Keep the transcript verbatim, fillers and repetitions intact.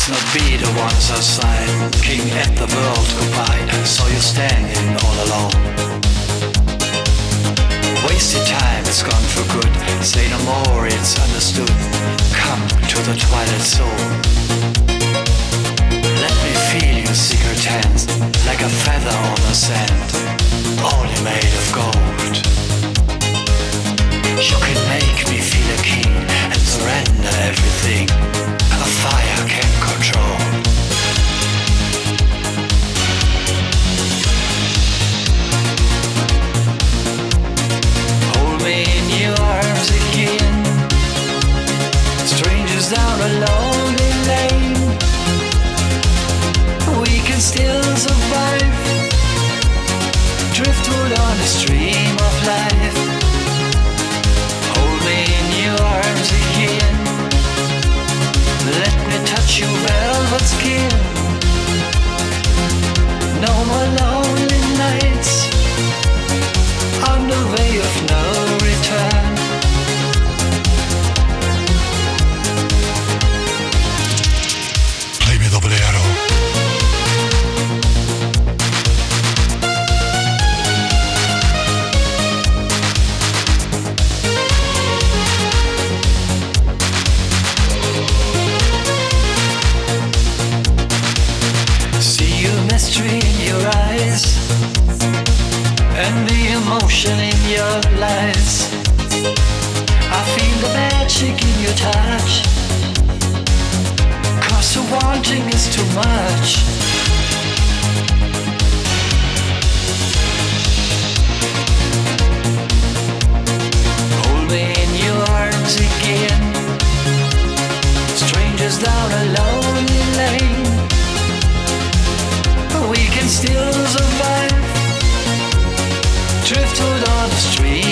Let's not be the ones outside, looking at the world go by. Saw you standing all alone. Wasted time, it's gone for good. Say no more, it's understood. Come to the twilight zone. Let me feel your secret hands, like a feather on the sand, only made of gold. You can make me feel a king and surrender everything a fire can control. Hold me in your arms again, strangers down a lonely lane. We can still survive, driftwood on a stream of life. Hold me in your arms again, let me touch your velvet skin. No more lonely nights on the way of no return. Jaime Doble Aro. Mystery in your eyes and the emotion in your lies. I feel the magic in your touch, 'cause the wanting is too much. Hold me in your arms again, strangers down a lonely lane. We can still survive, driftwood on the street